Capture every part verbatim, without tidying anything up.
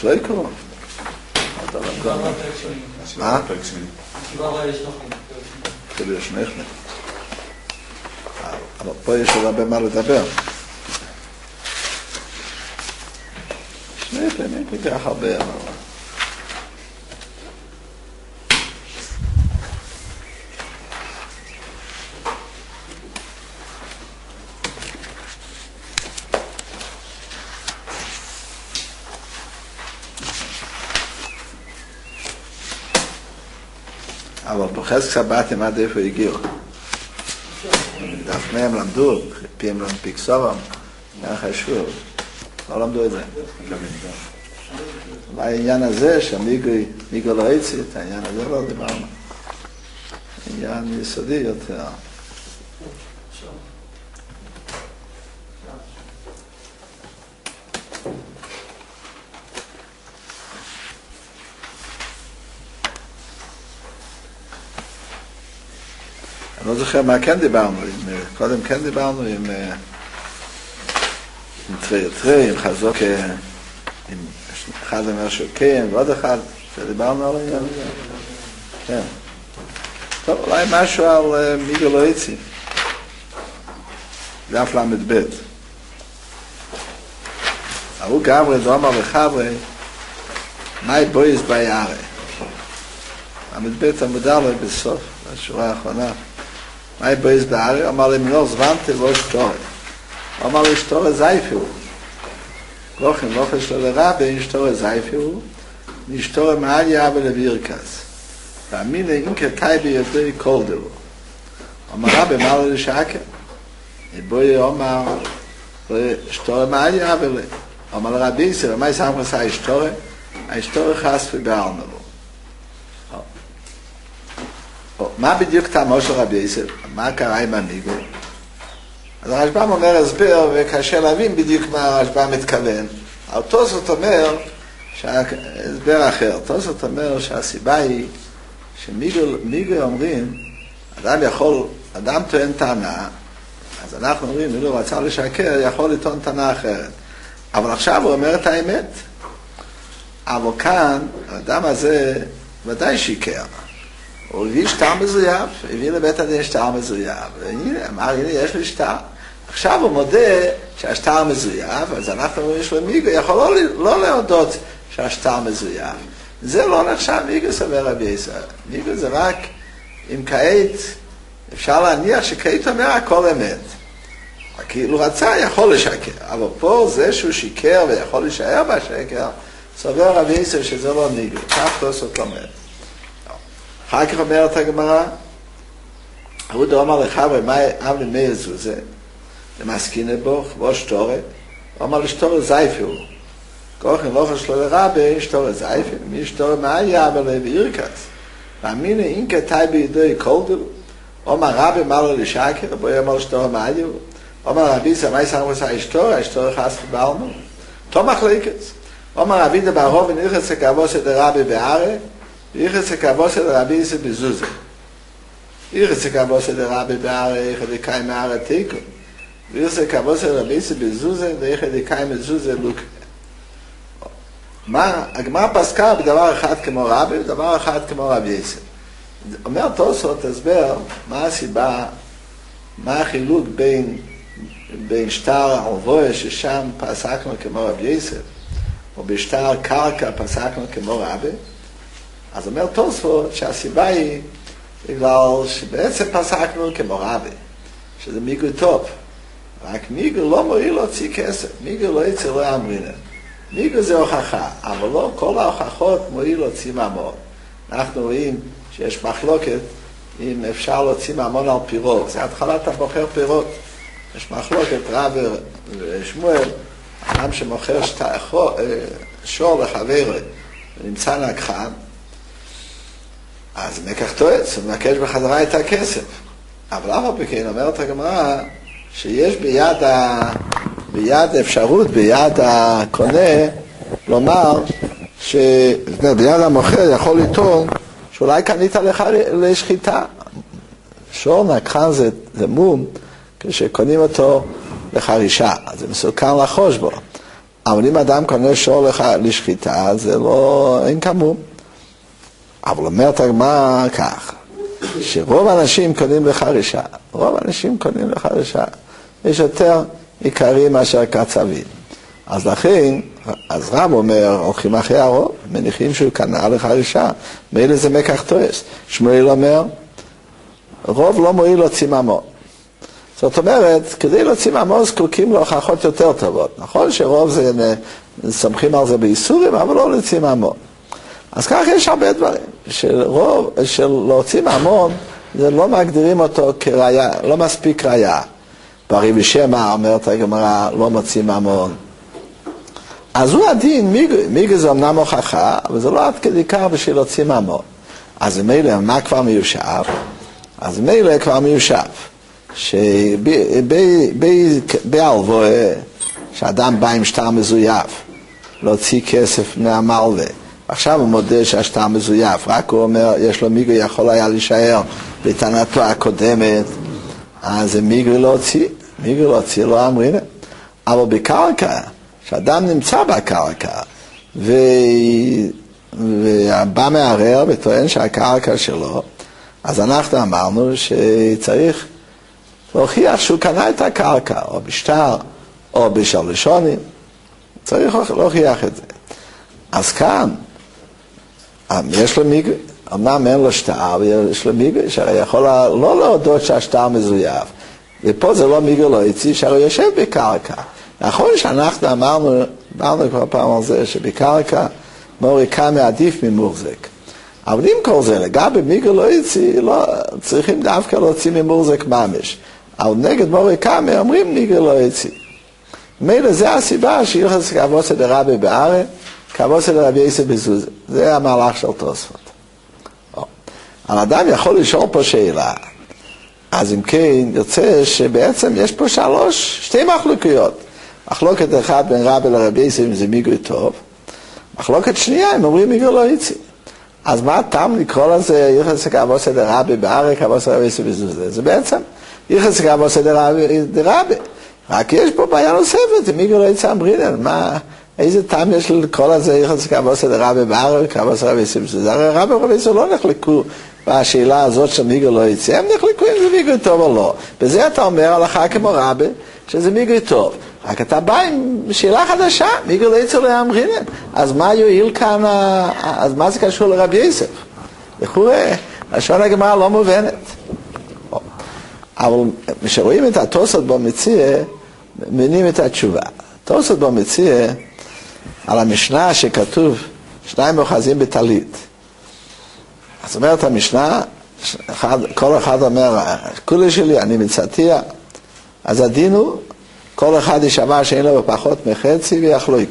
לא יקרו. מה? כאילו יש נכנס. אבל פה יש עוד הרבה מה לדבר. שני פעמים ניקח הרבה. אבל בחזק סבתים עד איפה הגיעו. דף מהם למדו, פיהם למפיק סובם, היה חשוב. לא למדו את זה. אולי העניין הזה שהמיגו לא הצית, העניין הזה לא דיברנו. עניין יסודי יותר. אני לא זוכר מה כן דיברנו, קודם כן דיברנו עם טרי טרי, עם חזוק, עם אחד אומר שוקם ועוד אחד, שדיברנו על העניין הזה. כן. טוב, אולי משהו על מיגו לא יצי. דף למד ב'. ההוא גברי דומר וחברי, מאי בויז ביערי. למד ב' המודע לו בסוף, בשורה האחרונה. מאי בויז ביערי, אמר לי מנור זוונתי לא שטורת. אמר לי שטורת זייפו. לוחם לוחם שלו לרבי, שטורת זייפו, נשטורת מעל יעבה לבירקס. והמילה אינקה תאי בידי כל דלו. אמר רבי, מה לו לשעקר? בואי אומר, שטורת מעל יעבה לי. אמר לרבי ישראל, מה ישם חסה השטורת? השטורת חספי בעלמלו. מה בדיוק טעמו של רבי ישראל? מה קרה עם המיגו? אז הרשב"ם אומר הסבר, וקשה להבין בדיוק מה הרשב"ם מתכוון. אותו זאת אומר, הסבר אחר, אותו זאת אומר שהסיבה היא, שמיגו אומרים, אדם יכול, אדם טוען טענה, אז אנחנו אומרים, אם הוא רצה לשקר, יכול לטעון טענה אחרת. אבל עכשיו הוא אומר את האמת. אבל כאן, האדם הזה ודאי שיקר. הוא הביא שטר מזויף, הביא לבית הדין שטר מזויף, והנה, אמר, הנה, יש לי שטר. עכשיו הוא מודה שהשטר מזויף, אז אנחנו אומרים שלמיגו יכול לא, לא להודות שהשטר מזויף. זה לא נחשב מיגו סבר רבי ישראל. מיגו זה רק, אם כעת, אפשר להניח שכעת אומר הכל אמת. כאילו רצה, יכול לשקר. אבל פה זה שהוא שיקר ויכול להישאר בשקר, סבר רבי ישראל שזה לא מיגו. כך תוספות לומד. אחר כך אומרת הגמרא, הוא דאמר לחבר'ה, מה אבני מאיר זוזה? למסכינה בו, בו שטורת. הוא אמר לשטורת זייפו. כוחן לא חשלו לרבי, שטורת זייפו. מי שטורת מה היה בלב עירקס? ואמינה אינקה תאי בידי כל דו. הוא אמר רבי, מה לו לשקר? בו אמר לשטורת מה היה? הוא אמר רבי, זה מה ישם עושה השטורת? השטורת חספי בעלמו. תומך ליקס. הוא אמר רבי דברוב ונרחס הכבוס את הרבי בערי, ויחס הכבוס את הרבי יסד בזוזה. יחס הכבוס את הרבי בערי, איך הדקאי מערי תיקו. ויחס הכבוס את הרבי יסד בזוזה, ואיך הדקאי מזוזה לוק. מה, הגמרא פסקה בדבר אחד כמו רבי, ודבר אחד כמו רבי יסד. אומר תוספות, תסבר, מה הסיבה, מה החילוק בין, בין שטר עובוי, ששם פסקנו כמו רבי יסד, או בשטר קרקע פסקנו כמו רבי, אז אומר תוספות שהסיבה היא בגלל שבעצם פסקנו כמו רבי, שזה מיגו טוב. רק מיגו לא מועיל להוציא כסף, מיגו לא יצא לא אמרינה. מיגו זה הוכחה, אבל לא כל ההוכחות מועיל להוציא ממון. אנחנו רואים שיש מחלוקת אם אפשר להוציא ממון על פירות. זה התחלת הבוחר פירות. יש מחלוקת רב ושמואל, אדם שמוכר שור לחבר ונמצא נגחן, אז מקח תועץ, הוא מבקש בחזרה את הכסף. אבל אף הפכן אומרת הגמרא שיש ביד, ה... ביד אפשרות, ביד הקונה, לומר שביד המוכר יכול לטעון שאולי קנית לך לשחיטה. שור נגחן זה, זה מום, כשקונים אותו לחרישה, אז זה מסוכן לחוש בו. אבל אם אדם קונה שור לשחיטה, זה לא, אין כמום. אבל אומרת הגמרא כך, שרוב האנשים קונים לחרישה, רוב האנשים קונים לחרישה, יש יותר עיקרים מאשר קצבים. אז לכן, אז רב אומר, הולכים אחרי הרוב, מניחים שהוא קנה לחרישה, מילא זה מקח טועס. שמואל אומר, רוב לא מועיל להוציא ממון. זאת אומרת, כדי להוציא ממון זקוקים להוכחות יותר טובות. נכון שרוב זה, סומכים על זה באיסורים, אבל לא להוציא ממון. אז כך יש הרבה דברים, שרוב, של להוציא ממון, זה לא מגדירים אותו כראיה, לא מספיק ראיה. ברי ושמע אומרת הגמרא, לא מוציא ממון. אז הוא הדין, מיגו, מיגו זה אמנם הוכחה, אבל זה לא עד כדי כך בשביל להוציא ממון. אז מילא, מה כבר מיושב? אז מילא כבר מיושב. שבהלוואה, שאדם בא עם שטר מזויף, להוציא כסף מהמלווה, עכשיו הוא מודה שהשטר מזויף, רק הוא אומר, יש לו מיגו יכול היה להישאר בטענתו הקודמת, אז זה מיגו להוציא, מיגו להוציא, לא אמרינה. אבל בקרקע, שאדם נמצא בקרקע, ו... ובא מערער וטוען שהקרקע שלו, אז אנחנו אמרנו שצריך להוכיח שהוא קנה את הקרקע, או בשטר, או בשלשונים, צריך להוכיח את זה. אז כאן, יש לו מיגו, אמנם אין לו שטר, יש לו מיגו, שהרי יכול לא להודות שהשטר מזויף, ופה זה לא מיגו לא יציא, שהרי יושב בקרקע. נכון שאנחנו אמרנו, אמרנו כבר פעם על זה, שבקרקע מוריקה מעדיף ממורזק. אבל אם כל זה, לגבי מיגו לא יציא, לא, צריכים דווקא להוציא ממורזק ממש. אבל נגד מוריקה אומרים מיגו לא יציא. מילא זה הסיבה שיוחס כבוסה דרבי בארץ, כבוסה דרבי יסה בזוזה. זה המהלך של תוספות. אבל אדם יכול לשאול פה שאלה. אז אם כן, יוצא שבעצם יש פה שלוש, שתי מחלוקיות. מחלוקת אחת בין רבי לרבי יסה, אם זה מיגו טוב. מחלוקת שנייה, הם אומרים מיגו לא יציא. אז מה הטעם לקרוא לזה יוחס כבוסה דרבי בארץ, כבוסה דרבי יסה בזוזה? זה בעצם יוחס כבוסה דרבי. רק יש פה בעיה נוספת, אם מיגו לא יצא אמרינן, מה, איזה טעם יש לקרוא לזה יחס כבוסה דרבי בארץ, כבוסה דרבי יסה בזוזה? הרי רבי ורבי יסה לא נחלקו בשאלה הזאת של מיגו לא יצא, הם נחלקו אם זה מיגו טוב או לא. בזה אתה אומר הלכה כמו רבי, שזה מיגו טוב. רק אתה בא עם שאלה חדשה, מיגו לא יצא לא אמרינן. אז מה יועיל כאן, אז מה זה קשור לרבי יסף? לכאורה, לשון הגמרא לא מובנת. אבל כשרואים את התוספות במציע, מבינים את התשובה. התוספות במציע, על המשנה שכתוב, שניים אוחזים בטלית. אז אומרת המשנה, אחד, כל אחד אומר, כולי שלי, אני מצאתיה. אז הדין הוא, כל אחד ישמע שאין לו פחות מחצי ויחלוק.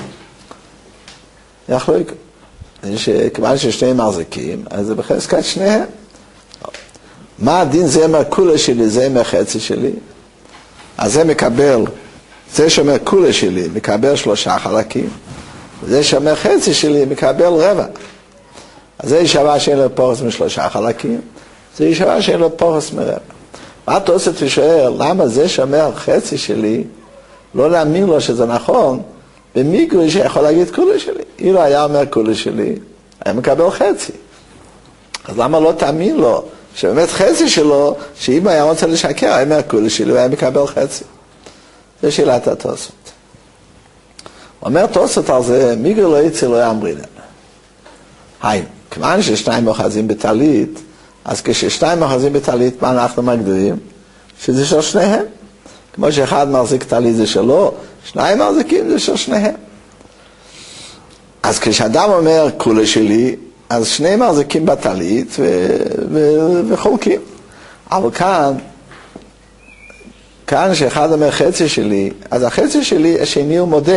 יחלוק. כיוון ששניהם מחזיקים, אז זה בחזקת שניהם. מה הדין זה מהכולה שלי, זה מהחצי שלי? אז זה מקבל, זה שאומר כולה שלי, מקבל שלושה חלקים, וזה שאומר חצי שלי, מקבל רבע. אז זה ישווה שאין לו פורס משלושה חלקים, זה ישווה שאין לו פורס מרבע. מה אתה עושה ושואל, למה זה שאומר חצי שלי, לא להאמין לו שזה נכון, במיגוי שיכול להגיד כולה שלי. אילו היה אומר כולה שלי, היה מקבל חצי. אז למה לא תאמין לו? שבאמת חצי שלו, שאם היה רוצה לשקר, היה מהכולי שלו, היה מקבל חצי. זה שאלת התוספות. הוא אומר תוספות על זה, מיגו לא יצא לא יאמרינן. היי, כיוון ששניים אוחזים בטלית, אז כששניים אוחזים בטלית, מה אנחנו מגדירים? שזה של שניהם. כמו שאחד מחזיק טלית זה שלו, שניים מחזיקים זה של שניהם. אז כשאדם אומר כולי שלי, אז שניהם מחזיקים בטלית ו- ו- וחולקים. אבל כאן, כאן שאחד אומר חצי שלי, אז החצי שלי, השני הוא מודה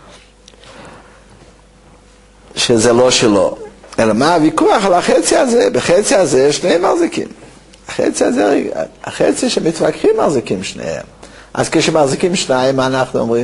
שזה לא שלו. אלא מה הוויכוח על החצי הזה? בחצי הזה שניהם מחזיקים. החצי הזה, החצי שמתווכחים מחזיקים שניהם. אז כשמחזיקים שניים, מה אנחנו אומרים?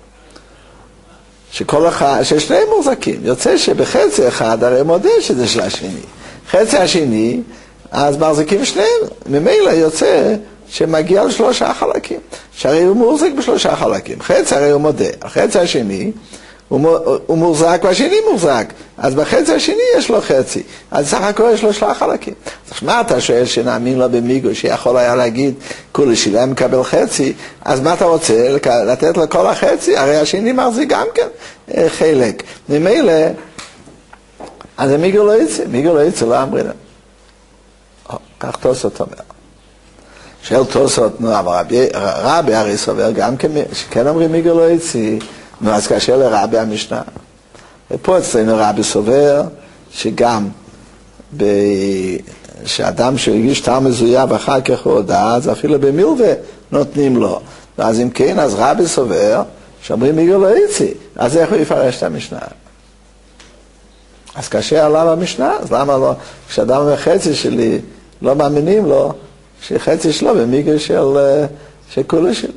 שכל אחד, ששניהם מוחזקים. יוצא שבחצי אחד הרי מודה שזה של השני. חצי השני, אז מחזיקים שניהם. ממילא יוצא שמגיע לשלושה חלקים, שהרי הוא מוחזק בשלושה חלקים. חצי הרי הוא מודה, החצי השני הוא מוחזק והשני מוחזק, אז בחצי השני יש לו חצי, אז סך הכל יש לו שלושה חלקים. אז מה אתה שואל שנאמין לו במיגו שיכול היה להגיד כולי שילם מקבל חצי, אז מה אתה רוצה לתת לו כל החצי? הרי השני מחזיק גם כן חלק. ממילא, אז מיגו לא יצא, מיגו לא יצא, לא אמרינה. כך תוספות אומר. של תוספות, נו, אבל רבי, רבי הרי סובר גם כן אומרים מיגו לא יצא, נו, אז קשה לרבי המשנה. ופה אצלנו רבי סובר שגם ב... שאדם שהרגיש טעם מזויף ואחר כך הוא הודעה, אז אפילו במילווה נותנים לו. ואז אם כן, אז רבי סובר שאומרים מיגו לא יצא, אז איך הוא יפרש את המשנה? אז קשה עליו המשנה, אז למה לא? כשאדם אומר חצי שלי, לא מאמינים לו, שחצי שלו במיגו של, של כולה שלי.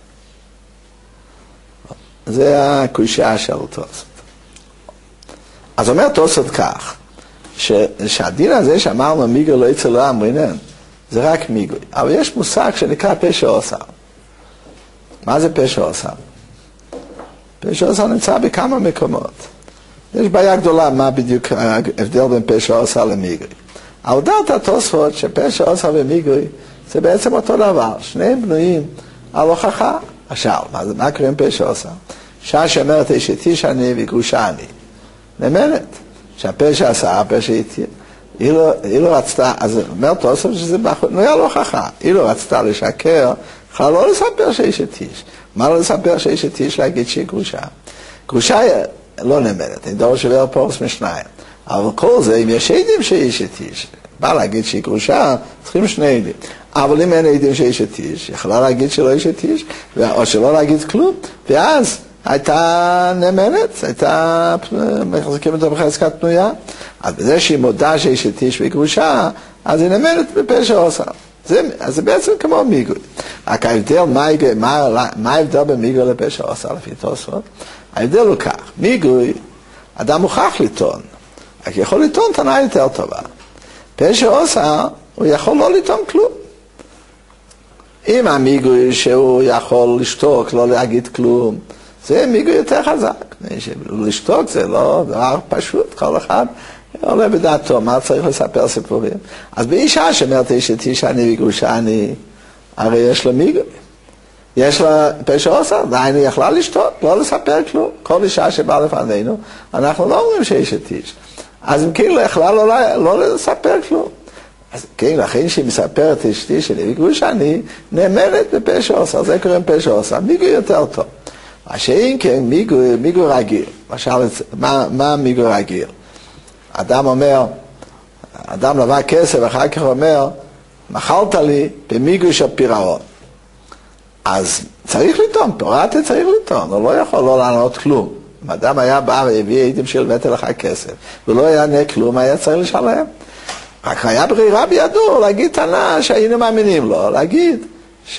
זה הקושיה של תוספות. אז אומר תוספות כך, ש, שהדין הזה שאמרנו מיגו לא יצא לא אמרינן, זה רק מיגו. אבל יש מושג שנקרא פשע עושר. מה זה פשע עושר? פשע עושר נמצא בכמה מקומות. יש בעיה גדולה מה בדיוק ההבדל בין פשע עושר למיגוי. אבל דעת התוספות שפשע עושר ומיגוי זה בעצם אותו דבר. שניהם בנויים על הוכחה. עכשיו, מה, מה קוראים פשע עושר? שעה שאומרת אשתי שאני וגרושה אני. נאמנת. שהפשע עשה, הפשע איתי. היא לא, היא לא רצתה, אז אומר תוספות שזה בנוי על הוכחה. היא לא רצתה לשקר, יכולה לא לספר שיש איש. מה לא לספר שיש איש להגיד שהיא גרושה? גרושה לא נאמנת, אני דור שבר פורס משניים. אבל כל זה, אם יש עדים שיש איש, בא להגיד שהיא גרושה, צריכים שני עדים. אבל אם אין עדים שיש איש, יכולה להגיד שלא יש איש, או שלא להגיד כלום, ואז הייתה נאמנת, הייתה מחזיקים אותה בחזקת פנויה, אז בזה שהיא מודה שיש איש והיא גרושה, אז היא נאמנת בפשע עושה. זה, אז זה בעצם כמו מיגוי. רק ההבדל, מה, מה, מה ההבדל במיגוי לפשע עושה לפי תוספות? ההבדל הוא כך, מיגוי, אדם מוכרח לטעון, רק יכול לטעון טענה יותר טובה. פשע עושה, הוא יכול לא לטעון כלום. אם המיגוי שהוא יכול לשתוק, לא להגיד כלום, זה מיגוי יותר חזק. לשתוק זה לא דבר פשוט, כל אחד עולה בדעתו, מה צריך לספר סיפורים. אז באישה שאומרת אשתי שאני וגרושה אני, הרי יש לה מיגוי. יש לה פשע עושה, דהיינו יכלה לשתות, לא לספר כלום. כל אישה שבאה לפנינו, אנחנו לא אומרים שיש איש. אז אם כאילו יכלה לא, לא לספר כלום. אז כן, לכן שהיא מספרת אשתי שלי וגרושה אני, נאמנת בפשע עושה, זה קוראים פשע עושה, מיגוי יותר טוב. מה שאין כן, מיגוי, מיגוי רגיל. למשל, מה, מה מיגוי רגיל? אדם אומר, אדם לבא כסף, ואחר כך אומר, מחלת לי במיגוי של פירעון. אז צריך לטעון, פירעתי צריך לטעון, הוא לא יכול לא לענות כלום. אם אדם היה בא והביא עדים של הבאתי לך כסף, ולא יענה כלום, היה צריך לשלם. רק היה ברירה בידו להגיד טענה שהיינו מאמינים לו, להגיד ש...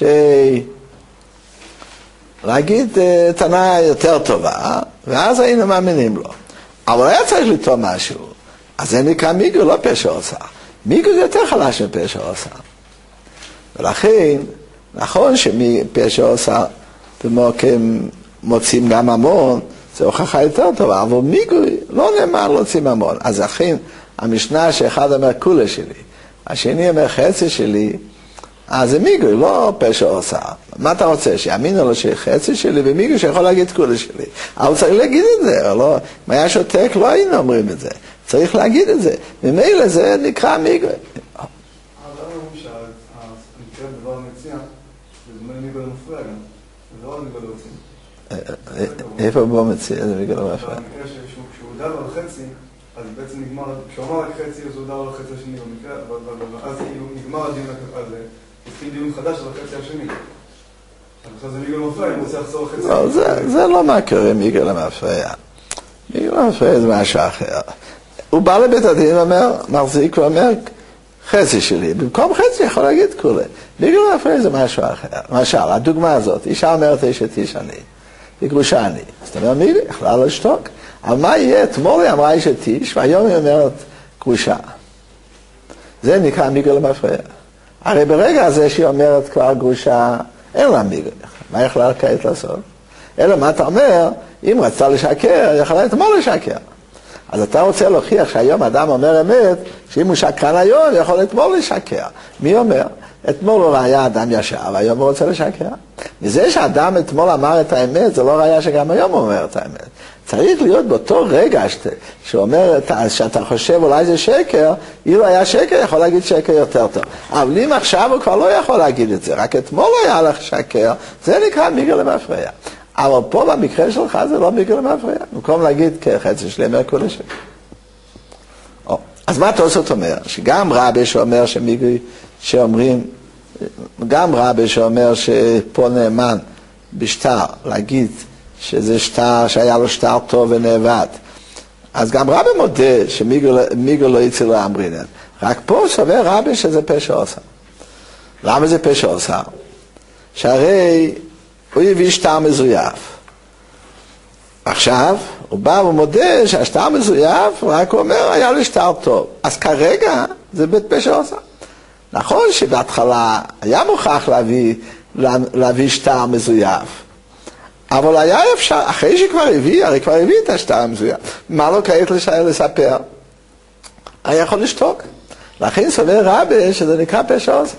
להגיד טענה יותר טובה, ואז היינו מאמינים לו. אבל היה צריך לטעון משהו, אז זה נקרא מיגו, לא פשע עושה. מיגו זה יותר חלש מפשע עושה. ולכן, נכון שפשע עושה, במוקם מוצאים גם המון, זה הוכחה יותר טובה, אבל מיגו לא נאמר להוצאים המון. אז לכן, המשנה שאחד אומר כולה שלי, השני אומר חצי שלי, אז זה מיגוי, לא פשע עושה. מה אתה רוצה? שיאמינו לו שחצי שלי ומיגוי שיכול להגיד כולה שלי. אבל צריך להגיד את זה, לא? אם היה שותק לא היינו אומרים את זה. צריך להגיד את זה. ממילא זה נקרא מיגוי. אבל לא אומרים שהמקרה דבר מציע, זה דומה למיגוי למפריע גם. זה לא רק מיגוי להוציא. איפה בו מציע? זה מיגוי למפריע. במקרה שהוא הודע לו על חצי, אז בעצם נגמר, כשהוא אמר רק חצי, אז הוא הודע לו על חצי השני במקרה, ואז נגמר הדיון הזה. התחיל דיון חדש על החצי השני. עכשיו זה מיגוי למפריע, אם הוא רוצה לחזור לחצי. לא, זה לא מה קורה מיגוי למפריע. מיגוי למפריע זה משהו אחר. הוא בא לבית הדין ואומר, מחזיק ואומר, חצי שלי. במקום חצי יכול להגיד כולה. מיגוי למפריע זה משהו אחר. למשל, הדוגמה הזאת, אישה אומרת אשתי שאני, וגרושה אני. אז אתה אומר, מיגוי, יכולה לשתוק. אבל מה יהיה? אתמול היא אמרה אשת איש, והיום היא אומרת גרושה. זה נקרא מיגוי למפריע. הרי ברגע הזה שהיא אומרת כבר גרושה, אין לה מיגוי. מה יכולה כעת לעשות? אלא מה אתה אומר, אם רצתה לשקר, יכולה אתמול לשקר. אז אתה רוצה להוכיח שהיום אדם אומר אמת, שאם הוא שקרן היום, יכול אתמול לשקר. מי אומר? אתמול הוא היה אדם ישר, והיום הוא רוצה לשקר. מזה שאדם אתמול אמר את האמת, זה לא ראיה שגם היום הוא אומר את האמת. צריך להיות באותו רגע שת, שאומר, שאתה חושב אולי זה שקר, אילו היה שקר, יכול להגיד שקר יותר טוב. אבל אם עכשיו הוא כבר לא יכול להגיד את זה, רק אתמול היה לך שקר, זה נקרא מיגר למפרע. אבל פה במקרה שלך זה לא מיגר למפרע. במקום להגיד כחצי שלי אומר כולה שקר. אז מה תוספות אומר? שגם רבי שאומר שמיגוי, שאומרים, גם רבי שאומר שפה נאמן בשטר, להגיד שזה שטר, שהיה לו שטר טוב ונאבד. אז גם רבי מודה שמיגו לא יצא לו אמרינן. רק פה סובר רבי שזה פשע עושה. למה זה פשע עושה? שהרי הוא הביא שטר מזויף. עכשיו, הוא בא ומודה שהשטר מזויף, רק הוא אומר, היה לי שטר טוב. אז כרגע זה בית פשע עושה. נכון שבהתחלה היה מוכרח להביא, להביא שטר מזויף. אבל היה אפשר, אחרי שכבר הביא, הרי כבר הביא את השטר המזויף. מה לא כעת לספר? היה יכול לשתוק. לכן סובר רבי שזה נקרא פשע עושה.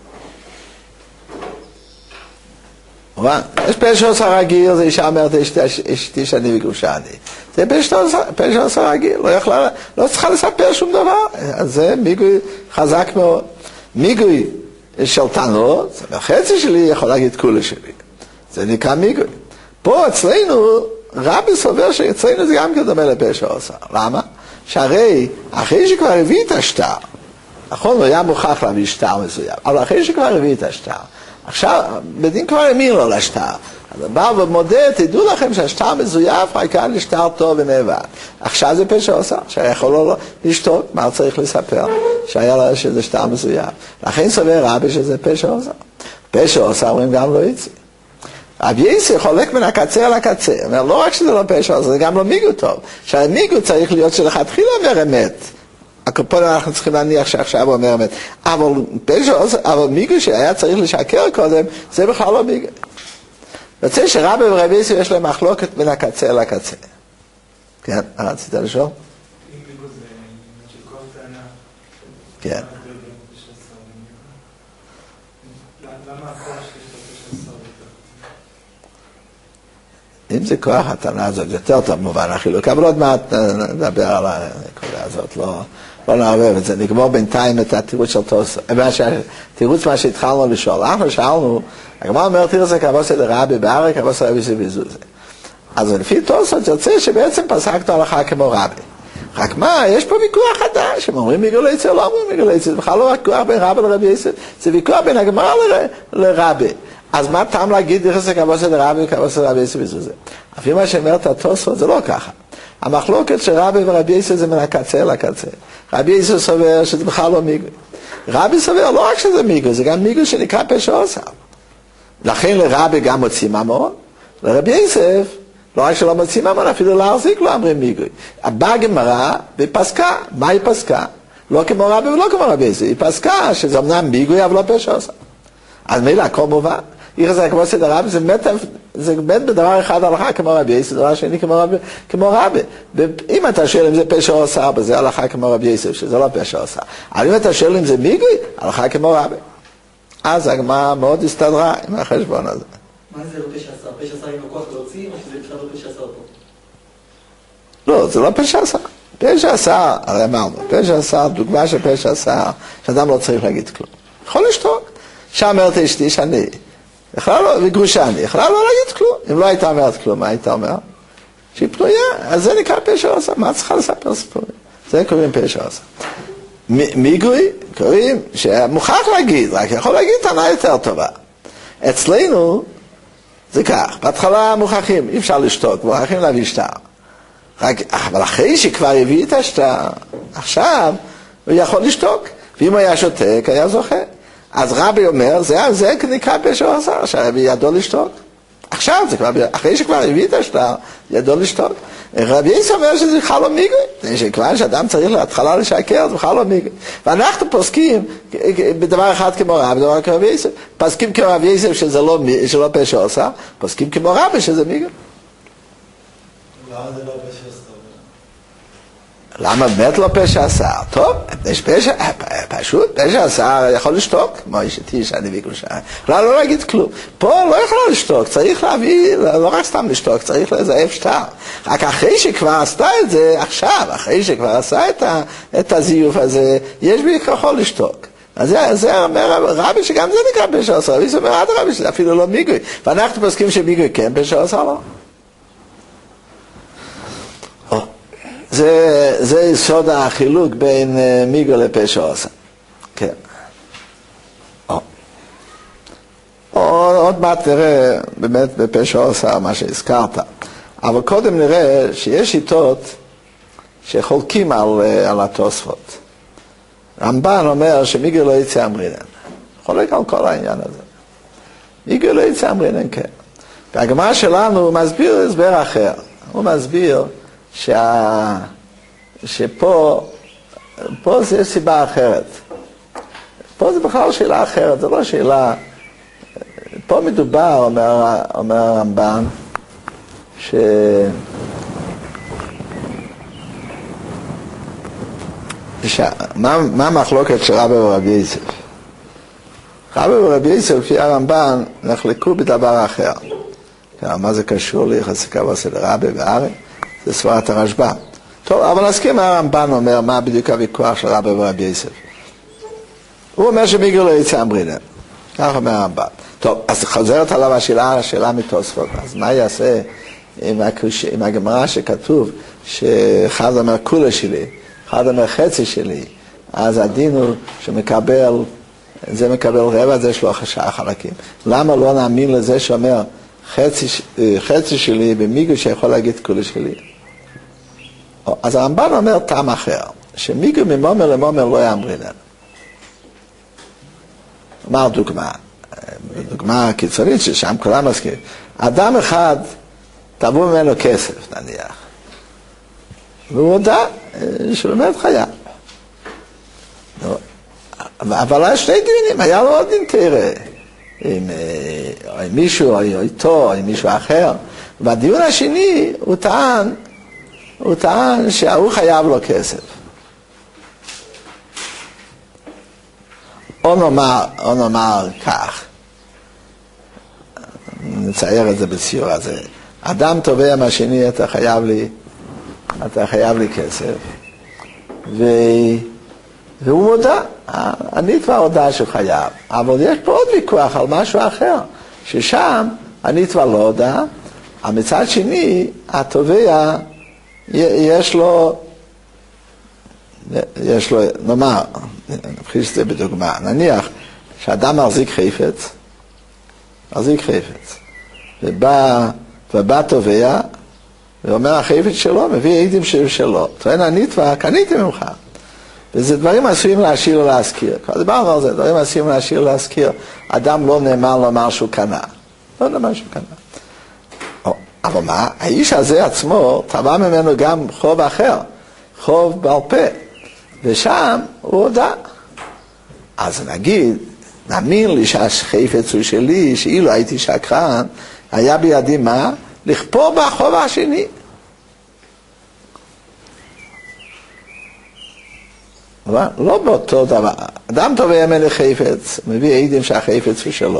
יש פשע עושה רגיל, זה אישה אומרת, אשתי שאני וגרושה אני. זה פשע עושה רגיל, לא יכלה, לא צריכה לספר שום דבר. אז זה מיגוי חזק מאוד. מיגוי של תנות, החצי שלי יכול להגיד כולה שלי. זה נקרא מיגוי. פה אצלנו, רבי סובר שאצלנו זה גם כדומה לפשע עושה. למה? שהרי אחרי שכבר הביא את השטר, נכון, הוא היה מוכרח להביא שטר מסוים, אבל אחרי שכבר הביא את השטר, עכשיו, בדין כבר האמין לו לשטר. אז בא ומודה, תדעו לכם שהשטר מזויף רק היה לשטר טוב ונאבד. עכשיו זה פשע עושה, שיכול לו לשתוק, מה צריך לספר? שהיה לה שזה שטר מזויף. לכן סובר רבי שזה פשע עושה. פשע עושה, אומרים גם לא יצא. רבי יוסי חולק מן הקצה על הקצה. אומר, לא רק שזה לא פשע עושה, זה גם לא מיגו טוב. שהמיגו צריך להיות שלכתחילה אומר אמת. הקופון אנחנו צריכים להניח שעכשיו הוא אומר אמת. אבל פשע עושה, אבל מיגו שהיה צריך לשקר קודם, זה בכלל לא מיגו. יוצא שרבי ורבי יוסי יש להם מחלוקת בין הקצה על הקצה. כן, רצית לשאול? אם מיגו זה של כוח טענה. כן. למה הכוח שיש לו פשע עושה? אם זה כוח הטענה הזאת, יותר טוב מובן החילוק, אבל עוד מעט נדבר על הנקודה הזאת, לא, לא נערבב את זה, נגמור בינתיים את התירוץ של תוספות, תירוץ מה שהתחלנו לשאול, אנחנו שאלנו, הגמרא אומר תירוץ זה כבוסי לרבי בארץ, כבוסי לרבי זוזי. אז לפי תוספות יוצא שבעצם פסקת הלכה כמו רבי. רק מה, יש פה ויכוח חדש, הם אומרים מיגו ליצא, לא אומרים מיגו ליצא, זה בכלל לא רק ויכוח בין רבי לרבי יוסף, זה ויכוח בין הגמרא לרבי. אז מה טעם להגיד איך זה כבוסי לרבי וכבוסי לרבי יוסף וזוזה? לפי מה שאומרת התוספות זה לא ככה. המחלוקת של רבי ורבי יוסף זה מן הקצה לקצה. רבי יוסף סובר שזה בכלל לא מיגו. רבי סובר לא רק שזה מיגו, זה גם מיגו שנקרא פשע עושה. לכן לרבי גם מוצאים ממון, לרבי יוסף לא רק שלא מוצאים ממון, אפילו להחזיק לא אומרים מיגו. באה גמרא ופסקה, מה היא פסקה? לא כמו רבי ולא כמו רבי יוסף, היא פסקה שזה אמנם מיגו אבל לא פשע עושה. אז מילא הכל מובן. איך זה כמו סדר רבי, זה באמת, זה באמת בדבר אחד הלכה כמו רבי יוסף, דבר שני כמו רבי, כמו רבי. אם אתה שואל אם זה פשע עושה, זה הלכה כמו רבי יוסף, שזה לא פשע עושה. אבל אם אתה שואל אם זה מיגוי, הלכה כמו רבי. אז הגמרא מאוד הסתדרה עם החשבון הזה. מה זה לא פשע עשה? פשע עשה עם הכוח להוציא, או שזה בכלל לא פשע עשה אותו? לא, זה לא פשע עשה. פשע עשה, הרי אמרנו, פשע עשה, דוגמה של פשע עשה, שאדם לא צריך להגיד כלום. יכול לשתוק. שם אומרת אשתי שאני, יכלה לא, וגרושני, יכלה לא להגיד כלום. אם לא הייתה אומרת כלום, מה הייתה אומרת? שהיא פנויה, אז זה נקרא פשע עושה. מה צריכה לספר סיפורים? זה קוראים פשע עושה. מיגוי, קוראים שמוכרח להגיד, רק יכול להגיד טענה יותר טובה. אצלנו זה כך, בהתחלה מוכרחים, אי אפשר לשתוק, מוכרחים להביא שטר. רק, אבל אחרי שכבר הביא את השטר, עכשיו הוא יכול לשתוק. ואם הוא היה שותק, היה זוכה. אז רבי אומר, זה, זה נקרא פשע עושה, שהרבי ידו לשתוק. עכשיו, זה כבר, אחרי שכבר הביא את השטר, ידעו לשתוק. רבי יוסף אומר שזה בכלל לא מיגוי, שכבר שאדם צריך להתחלה לשקר, זה בכלל לא מיגוי. ואנחנו פוסקים בדבר אחד כמו רב, בדבר כמו רבי יוסף. פוסקים כמו רבי יוסף שזה לא, שלא פשע עושה, פוסקים כמו רבי שזה מיגוי. למה זה לא פשע עושה? למה באמת לא פשע עשה? טוב, יש פשע, פשוט פשע עשה יכול לשתוק, כמו אשתי שאני ביקושה. לא, לא להגיד כלום. פה לא יכול לשתוק, צריך להביא, לא רק סתם לשתוק, צריך לזייף שטר. רק אחרי שכבר עשתה את זה, עכשיו, אחרי שכבר עשה את, ה, את הזיוף הזה, יש בכוחו לשתוק. אז זה, זה אומר רבי שגם זה נקרא פשע עשה, רבי אומר עד רבי שזה אפילו לא מיגוי. ואנחנו פוסקים שמיגוי כן פשע עשה לא. זה, זה יסוד החילוק בין uh, מיגו לפשע עושה. כן. או. או, עוד מעט נראה באמת בפשע עושה מה שהזכרת. אבל קודם נראה שיש שיטות שחולקים על, uh, על התוספות. רמב"ן אומר שמיגו לא יצא אמרינן. חולק על כל העניין הזה. מיגו לא יצא אמרינן, כן. והגמרא שלנו הוא מסביר הסבר אחר. הוא מסביר שה... שפה, פה זה סיבה אחרת. פה זה בכלל שאלה אחרת, זה לא שאלה... פה מדובר, אומר, אומר הרמב"ן, ש... ש... מה, מה המחלוקת של רבי ורבי יוסף? רבי ורבי יוסף, לפי הרמב"ן, נחלקו בדבר אחר. מה זה קשור ליחסי כבוד של רבי וארי? זה סברת הרשב"א. טוב, אבל נסכים מה הרמב"ן אומר, מה בדיוק הוויכוח של רבי ורבי יוסף. הוא אומר שמיגו לא יצא אמרינן. כך אומר הרמב"ן. טוב, אז חוזרת עליו השאלה, השאלה מתוספות. אז מה יעשה עם, הקוש... עם הגמרא שכתוב שאחד אומר כולה שלי, אחד אומר חצי שלי, אז הדין הוא שמקבל, זה מקבל רבע, זה יש לו חשעה חלקים. למה לא נאמין לזה שאומר חצי, חצי שלי במיגו שיכול להגיד כולה שלי? אז הרמב"ן אומר טעם אחר, שמיגו ממומר למומר לא יאמרינן. אמר דוגמה, דוגמה קיצונית ששם כולם מסכימים. אדם אחד תבעו ממנו כסף נניח, והוא הודע שהוא באמת חייב. אבל היה שני דינים, היה לו עוד דין תראה, עם, עם מישהו או איתו או עם מישהו אחר. והדיון השני הוא טען, הוא טען שהוא חייב לו כסף. או נאמר, או נאמר כך, נצייר את זה בציור הזה, אדם תובע מהשני, אתה חייב לי, אתה חייב לי כסף, ו... והוא מודע, אני כבר הודע שהוא חייב, אבל יש פה עוד ויכוח על משהו אחר, ששם אני כבר לא הודע, מצד שני, התובע, יש לו, יש לו, נאמר, נבחיש את זה בדוגמה, נניח שאדם מחזיק חפץ, מחזיק חפץ, ובא, ובא תובע, ואומר החפץ שלו, מביא עדים שלו, טוען אני כבר, קניתי ממך. וזה דברים עשויים להשאיר ולהזכיר. כבר דיברנו על זה, דברים עשויים להשאיר ולהזכיר. אדם לא נאמר לומר שהוא קנה. לא נאמר שהוא קנה. אבל מה? האיש הזה עצמו תבע ממנו גם חוב אחר, חוב בעל פה. ושם הוא הודע. אז נגיד, נאמין לי שהחפץ הוא שלי, שאילו הייתי שקרן, היה בידי מה? לכפור בחוב השני. לא באותו דבר. אדם תובע ממנו חפץ, מביא עדים שהחפץ הוא שלו.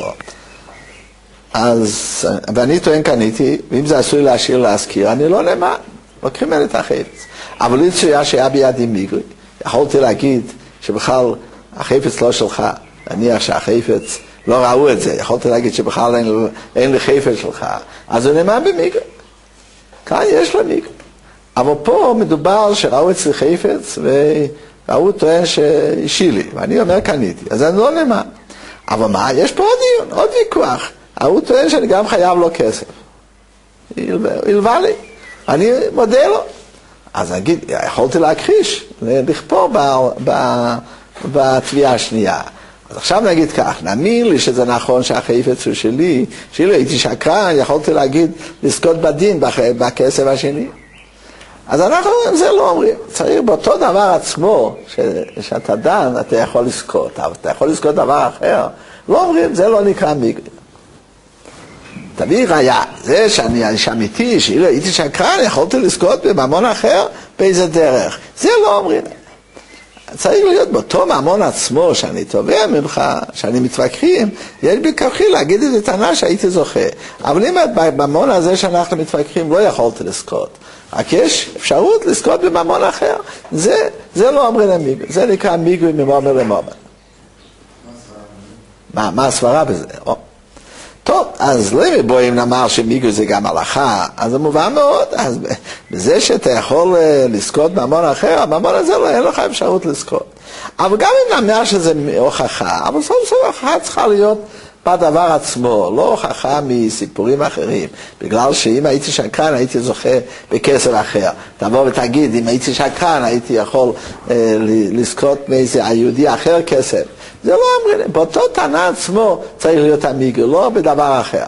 אז, ואני טוען קניתי, ואם זה עשוי להשאיר להזכיר, אני לא נאמן. לוקחים ממנו את החפץ. אבל לי צויה שהיה בידי מיגוי. יכולתי להגיד שבכלל החפץ לא שלך. נניח שהחפץ, לא ראו את זה. יכולתי להגיד שבכלל אין, אין לי חפץ שלך. אז הוא נאמן במיגוי. כאן יש לו מיגוי. אבל פה מדובר שראו אצלי חפץ, וראו טוען שאישי לי. ואני אומר קניתי. אז אני לא נאמן. אבל מה? יש פה עוד דיון, עוד ויכוח. הוא טוען שאני גם חייב לו כסף. הלווה לי. אני מודה לו. אז נגיד, יכולתי להכחיש, לכפור בתביעה השנייה. אז עכשיו נגיד כך, נאמין לי שזה נכון שהחפץ הוא שלי, שאילו הייתי שקרן, יכולתי להגיד, לזכות בדין בכסף השני. אז אנחנו זה לא אומרים, צריך באותו דבר עצמו, ש, שאתה דן, אתה יכול לזכות, אבל אתה יכול לזכות דבר אחר, לא אומרים, זה לא נקרא מיגוי. תביא ראיה, זה שאני איש אמיתי, שאילו הייתי שקרן, יכולתי לזכות בממון אחר, באיזה דרך. זה לא אומרים. צריך להיות באותו ממון עצמו, שאני תובע ממך, שאני מתווכחים, יש בכוחי להגיד את הטענה שהייתי זוכה. אבל אם בממון הזה שאנחנו מתווכחים, לא יכולתי לזכות. רק יש אפשרות לזכות בממון אחר. זה, זה לא אומרים למיגוי, זה נקרא מיגוי ממומר למומר. מה, מה הסברה בזה? או. טוב, אז לא מבואים נאמר שמיגוי זה גם הלכה, אז זה מובן מאוד, אז בזה שאתה יכול לזכות ממון אחר, הממון הזה לא, אין לך אפשרות לזכות. אבל גם אם נאמר שזה הוכחה, אבל סוף סוף הוכחה צריכה להיות בדבר עצמו, לא הוכחה מסיפורים אחרים, בגלל שאם הייתי שקרן הייתי זוכה בכסף אחר. תבוא ותגיד, אם הייתי שקרן הייתי יכול אה, לזכות מאיזה היהודי אחר כסף. זה לא אומרים, באותו טענה עצמו צריך להיות המיגוי, לא בדבר אחר.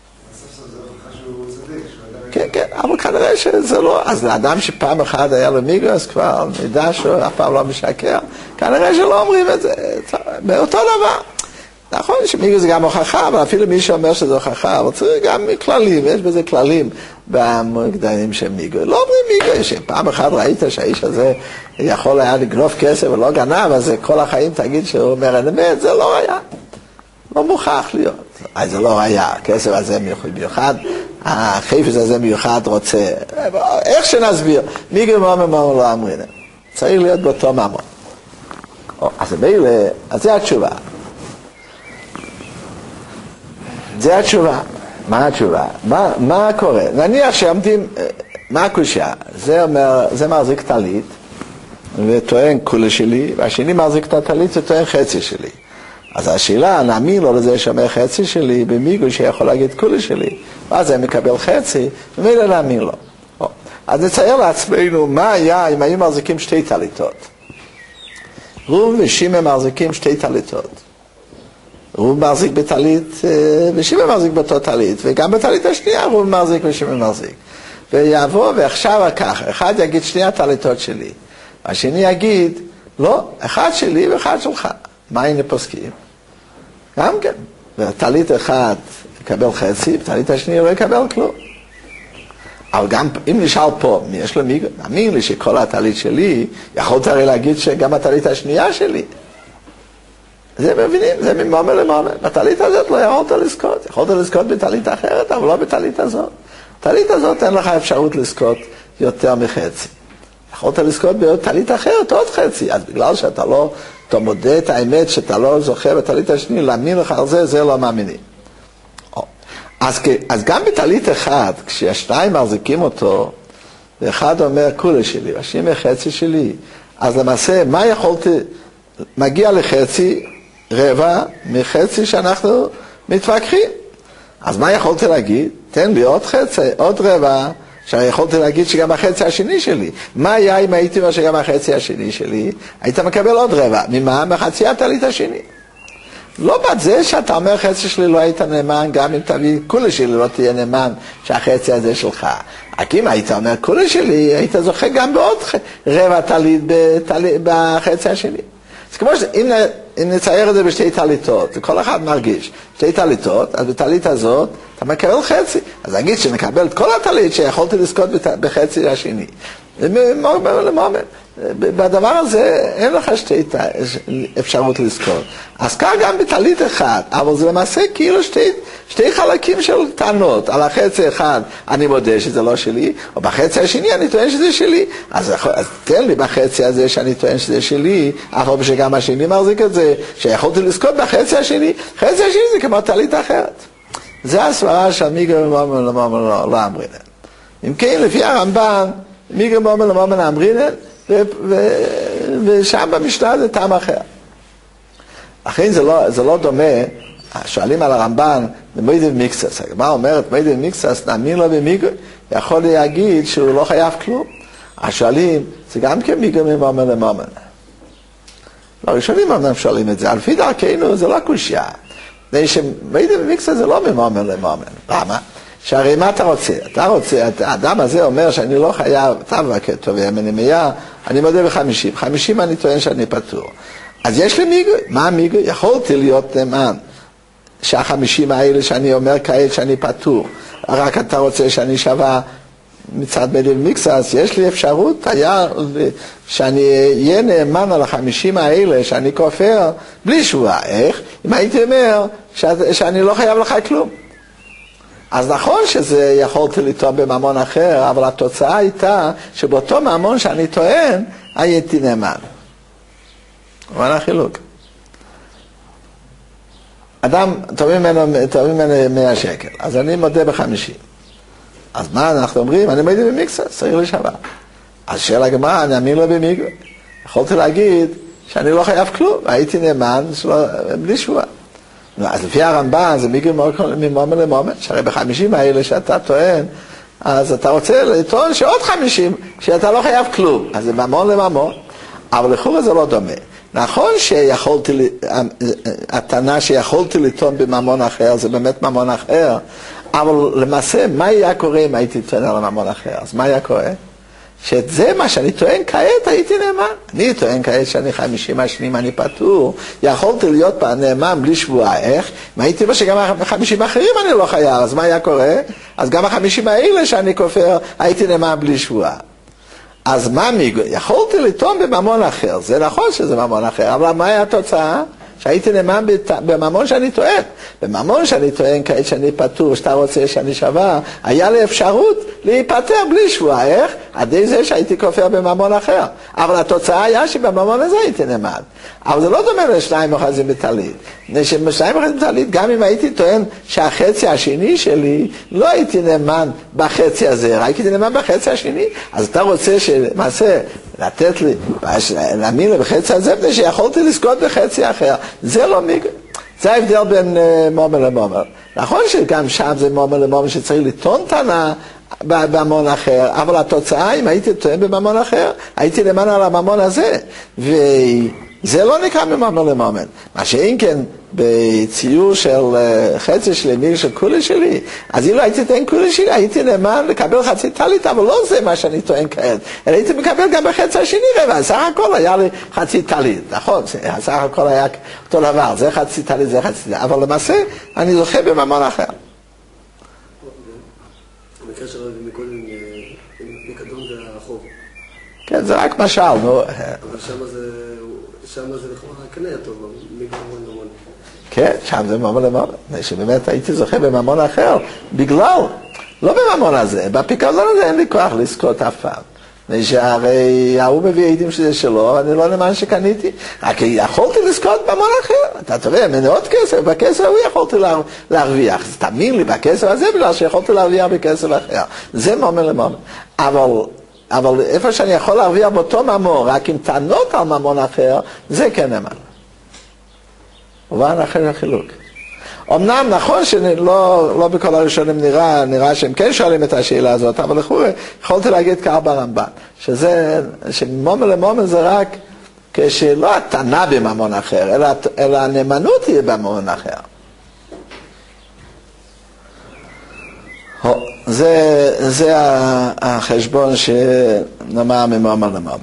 כן, כן, אבל כנראה שזה לא, אז לאדם שפעם אחת היה לו מיגוי, אז כבר נדע שהוא אף פעם לא משקר, כנראה שלא אומרים את זה, באותו דבר. נכון שמיגוי זה גם הוכחה, אבל אפילו מי שאומר שזה הוכחה, אבל צריך גם כללים, יש בזה כללים במקדמים של מיגוי. לא אומרים מיגוי, שפעם אחת ראית שהאיש הזה יכול היה לגנוב כסף ולא גנב, אז כל החיים תגיד שהוא אומר אמת, זה לא היה. לא מוכרח להיות. אז זה לא היה, הכסף הזה מיוחד, החפץ הזה מיוחד רוצה, איך שנסביר, מיגוי ממון ממון לא אמרים. צריך להיות באותו ממון. אז מילא, אז זה התשובה. זה התשובה. מה התשובה? מה, מה קורה? נניח שעומדים, מה הקושה? זה אומר, זה מחזיק טלית, וטוען כולה שלי, והשני מחזיק את הטלית וטוען חצי שלי. אז השאלה, נאמין לו לזה שאומר חצי שלי, במיגוי שיכול להגיד כולה שלי, ואז הם מקבל חצי, ומילא נאמין לו. אז נצייר לעצמנו, מה היה אם היו מחזיקים שתי טליתות? רוב ושימא מחזיקים שתי טליתות. רוב מחזיק בטלית, ושימא מחזיק באותו טלית, וגם בטלית השנייה רוב מחזיק ושימא מחזיק. ויעבור, ועכשיו כך, אחד יגיד שני הטליתות שלי, השני יגיד, לא, אחד שלי ואחד שלך. מה הנה פוסקים? גם כן. וטלית אחד יקבל חצי, וטלית השני לא יקבל כלום. אבל גם אם נשאל פה, מי יש לו מיגוי? מאמין לי שכל הטלית שלי, יכולת הרי להגיד שגם הטלית השנייה שלי. זה מבינים, זה ממומר למומר. בטלית הזאת לא יכולת לזכות. יכולת לזכות בטלית אחרת, אבל לא בטלית הזאת. בטלית הזאת אין לך אפשרות לזכות יותר מחצי. יכולת לזכות בטלית אחרת עוד חצי. אז בגלל שאתה לא, אתה מודה את האמת שאתה לא זוכה בטלית השני, להאמין לך על זה, זה לא מאמינים. אז, אז גם בטלית אחד, כשהשניים מחזיקים אותו, ואחד אומר כולה שלי, והשני חצי שלי, אז למעשה, מה יכולתי, מגיע לחצי, רבע, מחצי שאנחנו מתווכחים. אז מה יכולתי להגיד? תן לי עוד חצי, עוד רבע, שיכולתי להגיד שגם החצי השני שלי. מה היה אם הייתי אומר שגם החצי השני שלי? היית מקבל עוד רבע. ממה? מחצי הטלית השני. לא בעד זה שאתה אומר חצי שלי לא היית נאמן, גם אם תביא כולה שלי לא תהיה נאמן שהחצי הזה שלך. רק אם היית אומר כולה שלי, היית זוכה גם בעוד רבע טלית בחצי השני. אז כמו שאם נצייר את זה בשתי טליתות, כל אחד מרגיש, שתי טליתות, אז בטלית הזאת אתה מקבל חצי. אז נגיד שנקבל את כל הטלית שיכולתי לזכות בחצי השני. בדבר הזה אין לך שתי אפשרות לזכות. אז כך גם בטלית אחד, אבל זה למעשה כאילו שתי, שתי חלקים של טענות. על החצי אחד אני מודה שזה לא שלי, או בחצי השני אני טוען שזה שלי. אז, אז תן לי בחצי הזה שאני טוען שזה שלי, אף פעם שגם השני מחזיק את זה, שיכולתי לזכות בחצי השני. חצי השני זה כמו טלית אחרת. זה הסברה של מיגוי ממון למומר לא אמרינן. אם כן, לפי הרמב"ן, מיגוי ממון למומר אמרינן, ושם במשנה זה טעם אחר. לכן זה לא, זה לא דומה, שואלים על הרמב"ן, במוידי במקצס. הגמרא אומרת, מוידי במקצס, נאמין לו במיגוי, יכול להגיד שהוא לא חייב כלום. השואלים, זה גם כן מיגוי ממומר למומר. הראשונים אמנם שואלים את זה, לפי דרכנו זה לא קושיה. מיידי במקצה זה לא ממומן למומן. למה? שהרי מה אתה רוצה? אתה רוצה, האדם הזה אומר שאני לא חייב, אתה מבקר טובי מנמייה, אני מודה בחמישים. חמישים אני טוען שאני פטור. אז יש לי מיגוי. מה המיגוי? יכולתי להיות נאמן. שהחמישים האלה שאני אומר כעת שאני פטור. רק אתה רוצה שאני שווה מצד מיידי במקצה, אז יש לי אפשרות היה שאני אהיה נאמן על החמישים האלה שאני כופר בלי שבועה. איך? אם הייתי אומר שאני לא חייב לך כלום. אז נכון שזה יכולתי לטעון בממון אחר, אבל התוצאה הייתה שבאותו ממון שאני טוען, הייתי נאמן. אבל החילוק. אדם, תובעים ממנו, תובעים ממנו מאה שקל, אז אני מודה בחמישים. אז מה אנחנו אומרים? אני מודה במקצה, צריך לשווה. אז שאלה הגמרא, אני אמין לו במיגו. יכולתי להגיד שאני לא חייב כלום, הייתי נאמן בלי שבועה. אז לפי הרמב"ן זה מיגו ממומן למומן, שהרי בחמישים האלה שאתה טוען, אז אתה רוצה לטעון שעוד חמישים, שאתה לא חייב כלום. אז זה ממון לממון, אבל לכאורה זה לא דומה. נכון שיכולתי, הטענה שיכולתי לטעון בממון אחר, זה באמת ממון אחר, אבל למעשה, מה היה קורה אם הייתי טוען על הממון אחר? אז מה היה קורה? שאת זה מה שאני טוען כעת הייתי נאמן. אני טוען כעת שאני חמישים השנים אני פטור. יכולתי להיות נאמן בלי שבועה. איך? אם הייתי אומר שגם החמישים אחרים אני לא חייב, אז מה היה קורה? אז גם החמישים האלה שאני כופר הייתי נאמן בלי שבועה. אז מה מיגו? יכולתי לטעון בממון אחר. זה נכון שזה ממון אחר, אבל מה היה התוצאה? שהייתי נאמן בממון שאני טוען. בממון שאני טוען כעת שאני פטור, שאתה רוצה שאני שווה, היה לי אפשרות להיפטר בלי שבועה. איך? עד זה שהייתי כופר בממון אחר. אבל התוצאה היה שבממון הזה הייתי נאמן. אבל זה לא דומה לשניים אוחזים בטלית. שניים אוחזים בטלית, גם אם הייתי טוען שהחצי השני שלי, לא הייתי נאמן בחצי הזה, הייתי נאמן בחצי השני. אז אתה רוצה שמעשה, לתת לי, להאמין לי בחצי הזה, בגלל שיכולתי לזכות בחצי אחר. זה לא מיגו. זה ההבדל בין uh, מומן למומן. נכון שגם שם זה מומן למומן שצריך לטעון טענה בממון אחר, אבל התוצאה, אם הייתי טוען בממון אחר, הייתי נאמן על הממון הזה. וזה לא נקרא ממומן למומן. מה שאין כן, בציור של uh, חצי שלי, מיגו של כולי שלי, אז אילו הייתי טוען כולי שלי, הייתי נאמן לקבל חצי טלית, אבל לא זה מה שאני טוען כעת. אלא הייתי מקבל גם בחצי השני רבע, סך הכל היה לי חצי טלית, נכון? סך הכל היה אותו דבר, זה חצי טלית, זה חצי טלית, אבל למעשה אני זוכה בממון אחר. במקרה של מקודם, פיקדון זה החוב. כן, זה רק משל, נו. אבל שמה זה, שמה זה לכאורה קנה טוב, מגמון למון. כן, שם זה ממון למון. שבאמת הייתי זוכה בממון אחר, בגלל, לא בממון הזה, בפיקדון הזה אין לי כוח לזכות אף פעם. שהרי ההוא מביא עדים שזה שלו, אני לא נאמן שקניתי, רק יכולתי לזכות בממון אחר. אתה תראה, מניות כסף, בכסף הוא יכולתי להרוויח. אז תאמין לי, בכסף הזה, בגלל שיכולתי להרוויח בכסף אחר. זה ממון למון. אבל, אבל איפה שאני יכול להרוויח באותו ממון, רק עם טענות על ממון אחר, זה כן נאמן. ובאן אחר החילוק. אמנם נכון שלא לא בכל הראשונים נראה, נראה שהם כן שואלים את השאלה הזאת, אבל לכאורה יכולתי להגיד כך ברמב"ן, שזה, שממון לממון זה רק כשלא הטענה בממון אחר, אלא, אלא הנאמנות היא בממון אחר. זה, זה החשבון שנאמר מממון לממון.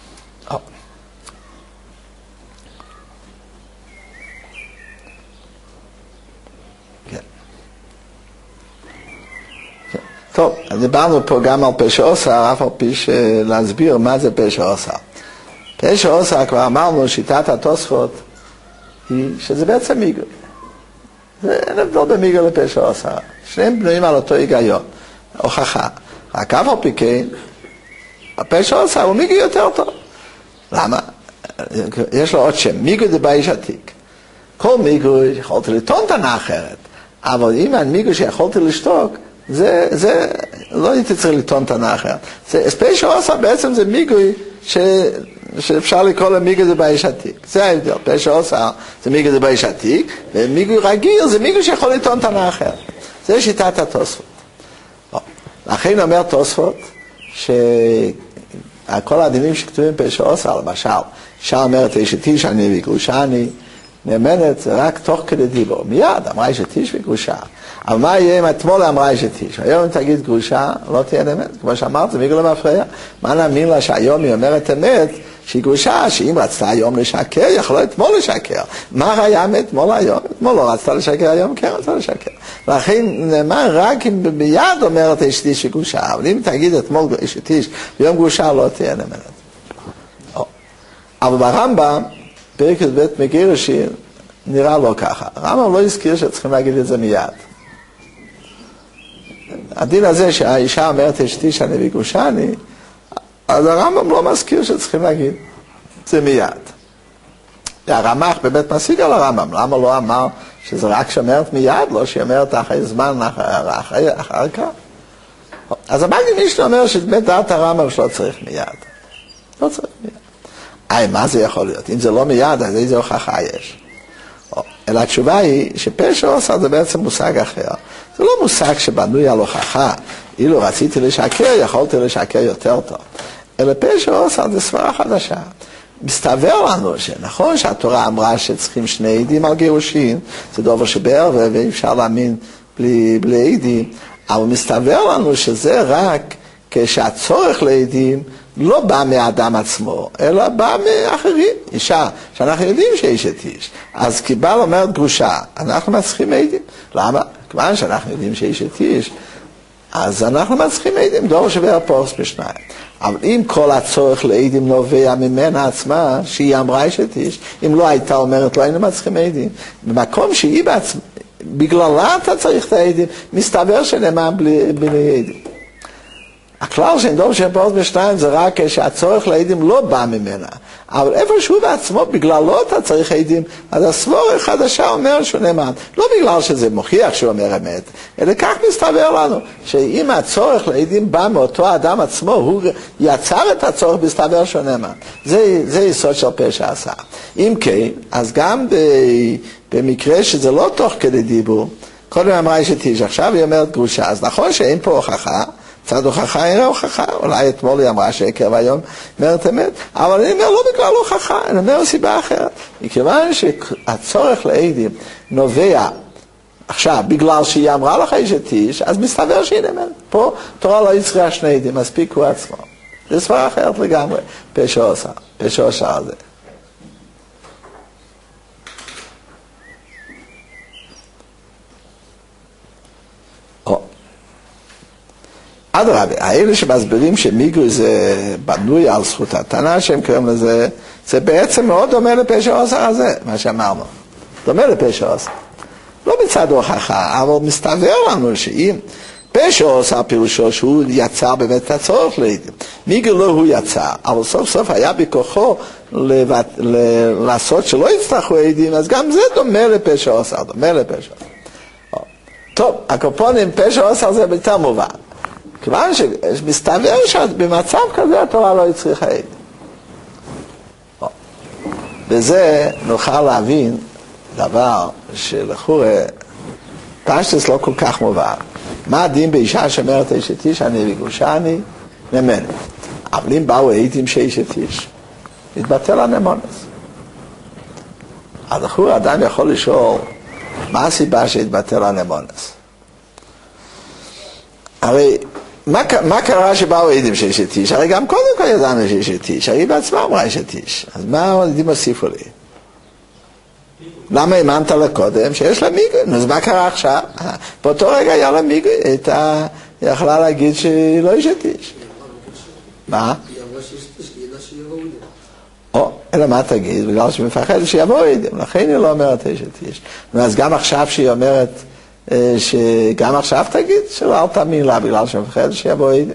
טוב, דיברנו פה גם על פשע עושר, אף על פי להסביר מה זה פשע עושר. פשע עושר, כבר אמרנו, שיטת התוספות, היא שזה בעצם מיגו. זה אין הבדל במיגו לפשע עושר. שניהם בנויים על אותו היגיון, הוכחה. רק אף על פי כן, הפשע עושר הוא מיגו יותר טוב. למה? יש לו עוד שם, מיגו דבאיש עתיק. כל מיגו יכולתי לטעון טענה אחרת, אבל אם אין מיגו שיכולתי לשתוק, זה, זה, לא הייתי צריך לטעון טענה אחרת. פשע עושר בעצם זה מיגוי ש, שאפשר לקרוא למיגוי זה באיש עתיק. זה ההבדל. פשע עושר זה מיגוי זה באיש עתיק, ומיגוי רגיל זה מיגוי שיכול לטעון טענה אחרת. זה שיטת התוספות. לכן אומר תוספות, שכל הדינים שכתובים פשע עושר, למשל, אישה אומרת אשת איש, אני וגרושה אני, נאמנת רק תוך כדי דיבור. מיד אמרה אשת איש וגרושה. אבל מה יהיה אם אתמול אמרה אשת איש? היום אם תגיד גרושה, לא תהיה אמת. כמו שאמרת, זה מיגו לא מפריע. מה נאמין לה שהיום היא אומרת אמת, שהיא גרושה, שאם רצתה היום לשקר, יכולה אתמול לשקר. מה ראיה מאתמול היום? אתמול לא רצתה לשקר, היום כן רצתה לשקר. לכן נאמר רק אם ביד אומרת אשת איש וגרושה, אבל אם תגיד אתמול אשת איש, ביום גרושה לא תהיה אמת. אבל ברמב"ם, פרק ב' מגירושין, נראה לא ככה. הרמב"ם לא הזכיר שצריכים להגיד את זה מיד. הדין הזה שהאישה אומרת אשתי שאני וגרושני, אז הרמב"ם לא מזכיר שצריכים להגיד זה מיד. הרמ"ח בבית משיג על הרמב"ם, למה לא אמר שזה רק שאומרת מיד, לא שאומרת אחרי זמן, אחר, אחר, אחר כך? אז המגיד מישהו אומר שבאמת דעת הרמב"ם שלא צריך מיד. לא צריך מיד. איי, מה זה יכול להיות? אם זה לא מיד, אז איזה הוכחה יש? אלא התשובה היא שפשע עושה זה בעצם מושג אחר. זה לא מושג שבנוי על הוכחה. אילו רציתי לשקר, יכולתי לשקר יותר טוב. אלא פשע עושה זה סברה חדשה. מסתבר לנו שנכון שהתורה אמרה שצריכים שני עדים על גירושין, זה דבר שבער ואי אפשר להאמין בלי, בלי עדים, אבל מסתבר לנו שזה רק כשהצורך לעדים לא בא מהאדם עצמו, אלא בא מאחרים. אישה, שאנחנו יודעים שיש את איש. אז כי בעל אומרת גרושה, אנחנו מצריכים עדים. למה? כיוון שאנחנו יודעים שיש את איש, אז אנחנו מצריכים עדים, דור שווה פורס בשניים. אבל אם כל הצורך לעדים נובע ממנה עצמה, שהיא אמרה יש את איש, אם לא הייתה אומרת, לא היינו מצריכים עדים. במקום שהיא בעצמה, בגללה אתה צריך את העדים, מסתבר שנאמר בלי, בלי עדים. הכלל שאין דור שפורס בשניים זה רק שהצורך לעדים לא בא ממנה. אבל איפה שהוא בעצמו, בגללו אתה צריך עדים, אז הסבורה החדשה אומר שהוא נאמן. לא בגלל שזה מוכיח שהוא אומר אמת, אלא כך מסתבר לנו, שאם הצורך לעדים בא מאותו אדם עצמו, הוא יצר את הצורך, מסתבר שהוא נאמן. זה, זה יסוד של פשע עשה. אם כן, אז גם במקרה שזה לא תוך כדי דיבור, קודם אמרה אשת איש, עכשיו היא אומרת גרושה, אז נכון שאין פה הוכחה, צד הוכחה אין הוכחה, אולי אתמול היא אמרה שקר והיום אומרת אמת, אבל אני אומר לא בגלל הוכחה, אני אומר סיבה אחרת. מכיוון שהצורך לעדים נובע עכשיו, בגלל שהיא אמרה לך אשת איש, אז מסתבר שהיא נאמן. פה תורה לא יצריכה שני עדים, מספיק הוא עצמו. זה סברה אחרת לגמרי, פשע עושה, פשע עושה על זה. אדרבה, האלה שמסבירים שמיגו זה בנוי על זכות הטענה שהם קוראים לזה, זה בעצם מאוד דומה לפשע עושה הזה, מה שאמרנו. דומה לפשע עושה. לא מצד הוכחה, אבל מסתבר לנו שאם פשע עושה פירושו שהוא יצר באמת את הצורך לעדים. מיגו לא הוא יצר, אבל סוף סוף היה בכוחו לבט... ל... לעשות שלא יצטרכו עדים, אז גם זה דומה לפשע עושה, דומה לפשע עושה. טוב, הקופונים פשע עושה זה יותר מובן. כיוון שמסתבר שבמצב כזה התורה לא הצריכה עדים. וזה נוכל להבין דבר שלכאורה פשטס לא כל כך מובן. מה הדין באישה שאומרת אשת איש, אני וגרושה אני נאמנת. אבל אם באו עדים שאשת איש, התבטל הנאמנות. אז לכאורה אדם יכול לשאול, מה הסיבה שהתבטל הנאמנות? הרי מה, מה קרה שבאו עדים שאשת איש? הרי גם קודם כל ידענו שאשת איש, הרי בעצמה אמרה אשת איש. אז מה העדים הוסיפו לי? למה האמנת לה קודם? שיש לה מיגוי. אז מה קרה עכשיו? באותו רגע היה לה מיגוי, הייתה יכלה להגיד שהיא לא אשת איש. מה? היא אמרה שאשת איש, כי ידעה שיבואו עדים. או, אלא מה תגיד? בגלל שהיא מפחדת שיבואו עדים, לכן היא לא אומרת אשת איש. אז גם עכשיו שהיא אומרת, שגם עכשיו תגיד שלא אל תאמין לה בגלל שהיא מפחדת שיבואו עדים.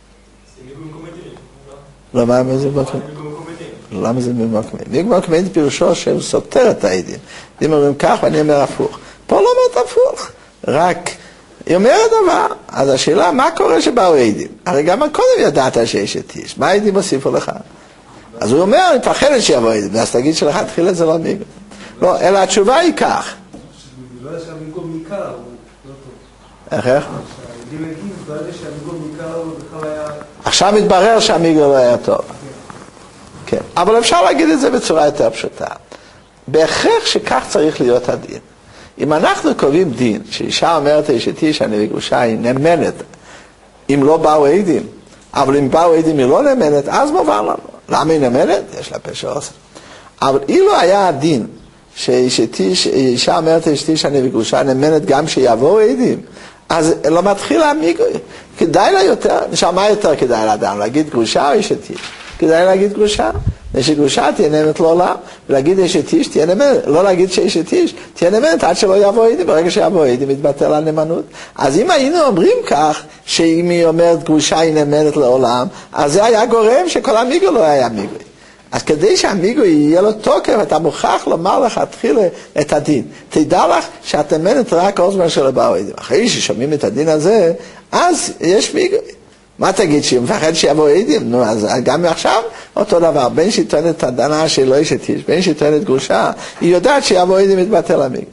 למה זה במקום? למה זה במקום? במקום עדים פירושו שהוא סותר את העדים. אם אומרים כך ואני אומר הפוך. פה לא אומרת הפוך, רק היא אומרת דבר. אז השאלה, מה קורה שבאו עדים? הרי גם קודם ידעת שיש את איש. מה העדים הוסיפו לך? אז הוא אומר, אני מפחדת שיבואו עדים. ואז תגיד שלך תחיל את זה לא מיגו. לא, אלא התשובה היא כך. לא יודע שהמיגום ניכר, אבל לא טוב. איך איך? שהעדים הגיב, ברגע שהמיגום ניכר, הוא בכלל היה... עכשיו מתברר שהמיגו לא היה טוב. כן, אבל אפשר להגיד את זה בצורה יותר פשוטה. בהכרח שכך צריך להיות הדין. אם אנחנו קובעים דין, שאישה אומרת אשתי שאני בגרושה היא נאמנת, אם לא באו עדים, אבל אם באו עדים היא לא נאמנת, אז מובן לנו. למה היא נאמנת? יש לה פשע עושה. אבל אילו היה הדין, שאישה אומרת אשתי שאני בגרושה נאמנת גם שיבואו עדים, אז לא מתחיל להמיג, כדאי לה יותר, נשמע יותר כדאי לאדם, להגיד גרושה או אשתי? כדאי להגיד גרושה, שגרושה תהיה נאמנת לעולם, ולהגיד אשת איש תהיה נאמנת, לא להגיד שאשת איש תהיה נאמנת עד שלא יבוא עדים, ברגע שיבוא עדים מתבטל הנאמנות. אז אם היינו אומרים כך, שאם היא אומרת גרושה היא נאמנת לעולם, אז זה היה גורם שכל המיגו לא היה מיגו. אז כדי שהמיגו יהיה לו תוקף, אתה מוכרח לומר לך, תתחיל את הדין. תדע לך שאת נאמנת רק כל זמן שלא באו עדים. אחרי ששומעים את הדין הזה, אז יש מיגו. מה תגיד, שהיא מפחד שיבוא עדים? נו, אז גם מעכשיו אותו דבר. בין שהיא טוענת את הדנה שלא אשת איש, בין שהיא טוענת גרושה, היא יודעת שיבוא עדים מתבטל המיגו.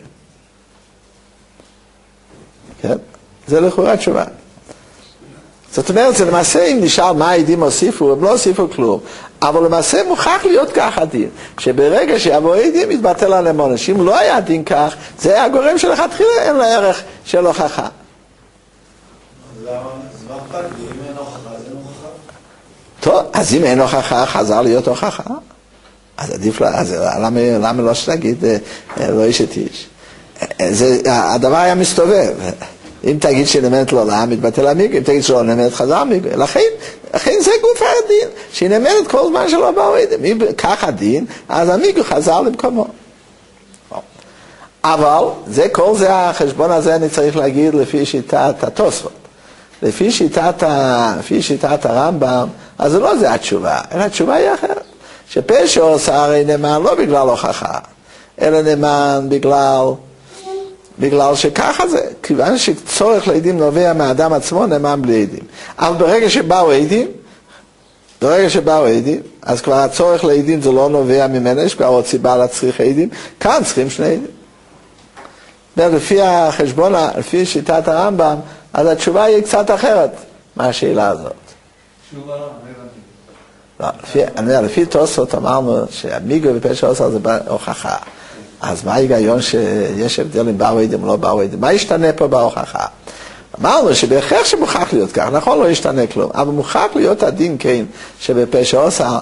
כן? זה לכאורה תשובה. זאת אומרת, זה למעשה, אם נשאל מה העדים הוסיפו, הם לא הוסיפו כלום. אבל למעשה מוכרח להיות כך הדין, שברגע שיבוא עדים מתבטל הנאמנות. שאם לא היה דין כך, זה היה הגורם שלכתחילה אין לה ערך של הוכחה. למה? אז מה אכפת לי? אם אין הוכחה, אז אין הוכחה. טוב, אז אם אין הוכחה, חזר להיות הוכחה. אז עדיף לה, אז למה, למה לא שתגיד, לא אשת איש? זה, הדבר היה מסתובב. אם תגיד שנאמנת לעולם, מתבטל המיגו, אם תגיד שלא נאמנת חזר המיגו. לכן, לכן זה גוף הדין, שהיא נאמנת כל זמן שלא באו עדים. אם כך הדין, אז המיגו חזר למקומו. אבל, זה, כל זה, החשבון הזה אני צריך להגיד לפי שיטת התוספות. לפי שיטת, ה... לפי שיטת הרמב"ם, אז לא זה התשובה, אלא התשובה היא אחרת. שפשע עושה הרי נאמן לא בגלל הוכחה, אלא נאמן בגלל, בגלל שככה זה. כיוון שצורך לעדים נובע מהאדם עצמו, נאמן בלי עדים. אבל ברגע שבאו עדים, ברגע שבאו עדים, אז כבר הצורך לעדים זה לא נובע ממנו, יש כבר עוד סיבה להצריך עדים, כאן צריכים שני עדים. לפי החשבון, לפי שיטת הרמב"ם, אז התשובה היא קצת אחרת מהשאלה הזאת. תשובה לא, לא, לפי, אני אומר, לפי תוספות אמרנו שהמיגו ופשע עושה זה בהוכחה. אז מה ההיגיון שיש הבדל אם באו עדים או לא באו עדים? מה ישתנה פה בהוכחה? אמרנו שבהכרח שמוכרח להיות כך, נכון לא ישתנה כלום, אבל מוכרח להיות הדין כן שבפשע עושה,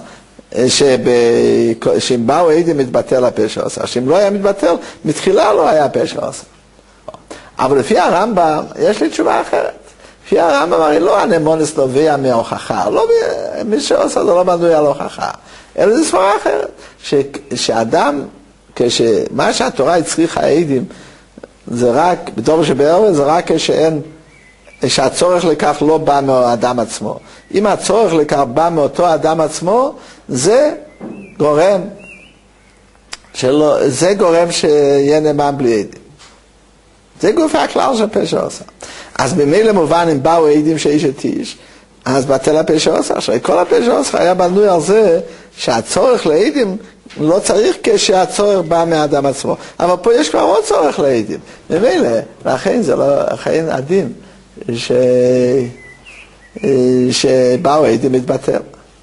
שאם באו עדים מתבטל הפשע עושה, שאם לא היה מתבטל, מתחילה לא היה פשע עושה. אבל לפי הרמב"ם, יש לי תשובה אחרת. לפי הרמב"ם, הרי לא הנאמונס נובע מההוכחה, לא מי שעושה זה לא בנוי על הוכחה, אלא זו סברה אחרת, ש, שאדם, כשמה שהתורה הצריכה עדים, זה רק, בתור שבערב, זה רק כשאין, שהצורך לכך לא בא מהאדם עצמו. אם הצורך לכך בא מאותו אדם עצמו, זה גורם, שלא, זה גורם שיהיה נאמן בלי עדים. זה גוף הכלל של פשע עושה. אז במילא מובן אם באו עדים שאשת איש, אז בטל הפשע עושה. עכשיו, כל הפשע עושה היה בנוי על זה שהצורך לעדים לא צריך כשהצורך בא מהאדם עצמו. אבל פה יש כבר עוד צורך לעדים. במילא, לכן זה לא, לכן הדין ש... שבאו עדים מתבטל.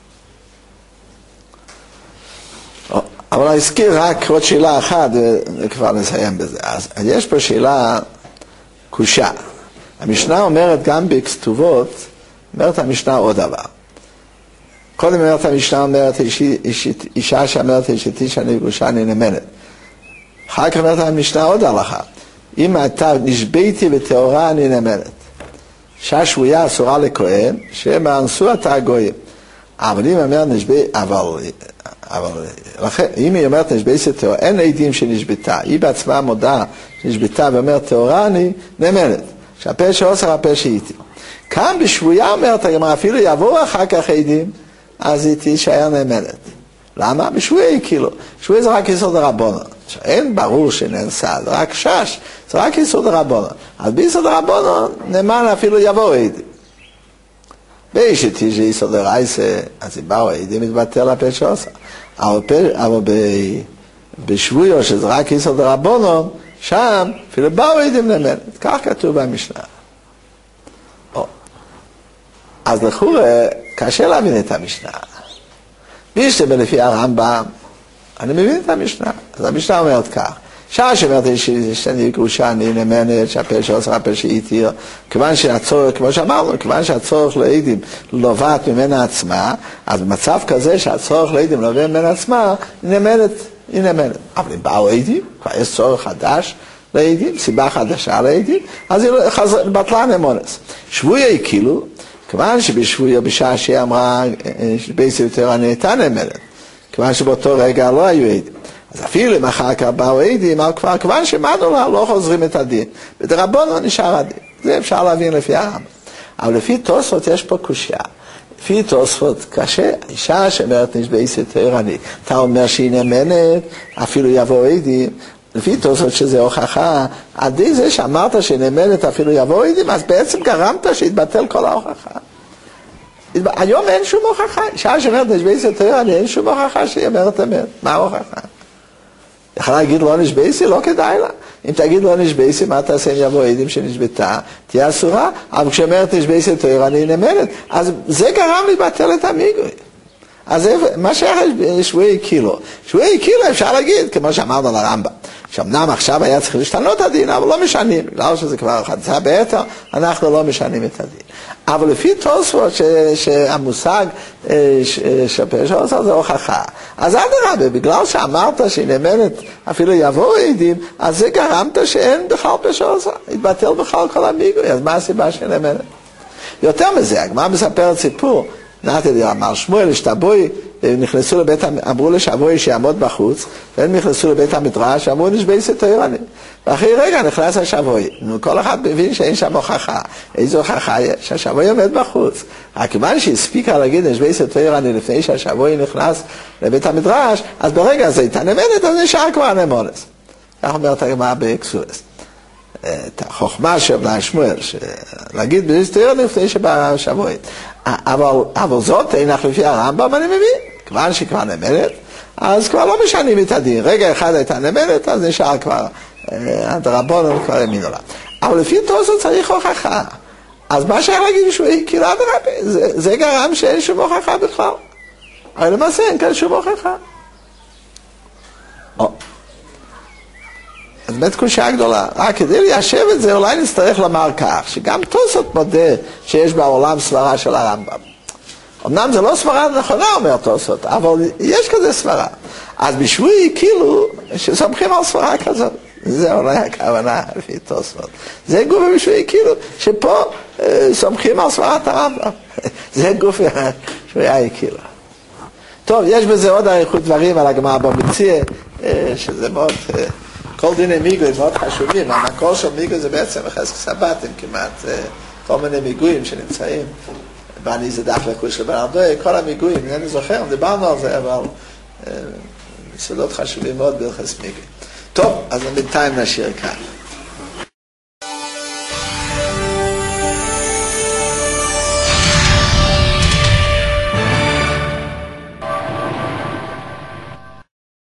אבל אני אזכיר רק עוד שאלה אחת, וכבר נסיים בזה. אז יש פה שאלה קושה. המשנה אומרת גם בכתובות, אומרת המשנה עוד דבר. קודם אומרת המשנה, אומרת אישה שאומרת אשתי שאני גרושה אני נאמנת. אחר כך אומרת המשנה עוד הלכה. אם אתה נשביתי בטהורה אני נאמנת. אישה שבויה אסורה לכהן, שמאנסו את הגויים. אבל אם אומרת נשבי, אבל... אבל לכן, אם היא אומרת נשבית טהורה, אין עדים שנשבתה, היא בעצמה מודה שנשבתה ואומרת טהורה אני נאמנת, שהפשע עושה הפשע איתי. כאן בשבויה אומרת הגמרא, אפילו יבואו אחר כך עדים, אז היא תישאר נאמנת. למה? בשבויה היא כאילו, שבויה זה רק יסוד הרבנן, אין ברור שנאנסה, זה רק שש, זה רק יסוד הרבנן. אז ביסוד הרבנן נאמן אפילו יבואו עדים. באשתי שיסוד הרייסה, אז אם באו עדים מתבטל הפשע עושה. אבל בשבויו שזה רק יסוד הרבנן, שם אפילו באו עדים נאמנת. כך כתוב במשנה. אז לכאורה קשה להבין את המשנה. משנה לפי הרמב"ם, אני מבין את המשנה. אז המשנה אומרת כך, שעה שאומרת שאני גרושה, אני נאמנת, שהפה שעושה הפה שהתיר, כיוון שהצורך, כמו שאמרנו, כיוון שהצורך לעדים נובעת ממנה עצמה, אז במצב כזה שהצורך לעדים נובע ממנה עצמה, היא נאמנת, היא נאמנת. אבל אם באו עדים, כבר יש צורך חדש לעדים, סיבה חדשה לעדים, אז היא בטלה נאמונס. שבויה כאילו, כיוון שבשבויה בשעה שהיא אמרה, שבייסי יותר אני הייתה נאמנת, כיוון שבאותו רגע לא היו עדים. אז אפילו אם אחר כך באו עדים, אבל כבר כיוון שמדו לה, לא חוזרים את הדין. בדרבנו נשאר הדין. זה אפשר להבין לפי הרמב"ם. אבל לפי תוספות יש פה קושיה. לפי תוספות קשה, האישה שאומרת נשבייס יותר אני, אתה אומר שהיא נאמנת, אפילו יבוא עדים, לפי תוספות שזה הוכחה, עדי זה שאמרת שהיא נאמנת, אפילו יבוא עדים, אז בעצם גרמת שהתבטל כל ההוכחה. היום אין שום הוכחה, אישה שאומרת נשבייס יותר אני, אין שום הוכחה שהיא אומרת אמת. מה ההוכחה? יכולה להגיד לא נשבייסי, לא כדאי לה. אם תגיד לא נשבייסי, מה תעשה אם יבוא עדים שנשבתה? תהיה אסורה, אבל כשאומרת נשבייסי יותר, אני נאמנת. אז זה גרם לבטל את המיגוי. אז מה שייך שבועי קילו? שבועי קילו אפשר להגיד, כמו שאמרנו לרמב"ם, שאומנם עכשיו היה צריך להשתנות הדין, אבל לא משנים, בגלל שזה כבר חדשה ביתר, אנחנו לא משנים את הדין. אבל לפי תוספות שהמושג שפה שעושה זה הוכחה. אז אדרבה, בגלל שאמרת שהיא נאמנת, אפילו יבואו עדים, אז זה גרמת שאין בכלל פה שעושה, התבטל בכלל כל המיגוי, אז מה הסיבה שהיא נאמנת? יותר מזה, הגמרא מספרת סיפור, נעתי לי, אמר שמואל, השתבוי, נכנסו לבית, אמרו לשבוי שיעמוד בחוץ, והם נכנסו לבית המדרש, אמרו נשבייס יותר אני. ואחרי רגע נכנס השבוי, כל אחד מבין שאין שם הוכחה. איזו הוכחה יש? שהשבוי עומד בחוץ. רק כיוון שהספיקה להגיד נשבייס יותר אני לפני שהשבוי נכנס לבית המדרש, אז ברגע הזה הייתה נאמנת, אז נשאר כבר נאמונס. כך אומרת הגמרא באקסודס. את החוכמה של בני שמואל, להגיד נשבייס יותר אני לפני שבא השבוי. אבל, אבל זאת אינך לפי הרמב"ם, אני מבין. כיוון שהיא כבר נאמנת, אז כבר לא משנים את הדין. רגע אחד הייתה נאמנת, אז נשאר כבר, הדרבנן כבר האמינו לה. אבל לפי תוספות צריך הוכחה. אז מה שהיה להגיד שהוא כאילו אדרבה, זה, זה גרם שאין שום הוכחה בכלל. אבל למעשה אין כאן שום הוכחה. או. אז באמת קושיה גדולה. רק כדי ליישב את זה, אולי נצטרך לומר כך, שגם תוספות מודה שיש בעולם סברה של הרמב"ם. אמנם זה לא סברה נכונה, אומר תוספות, אבל יש כזה סברה. אז בשביל כאילו, שסומכים על סברה כזאת. זה אולי הכוונה לפי תוספות. זה גוף בשביל כאילו, שפה אה, סומכים על סברת הרמב"ם. זה גוף בשביל כאילו. טוב, יש בזה עוד אריכות דברים על הגמרא במציע, אה, שזה מאוד... אה, כל דיני מיגוי מאוד חשובים, המקור של מיגוי זה בעצם בחזקת סבתים כמעט, כל מיני מיגויים שנמצאים, ואני זה דף לקוי של בן ארדוי, כל המיגויים, אני זוכר, דיברנו על זה, אבל יסודות חשובים מאוד בחזקת מיגוי. טוב, אז בינתיים נשאיר כאן.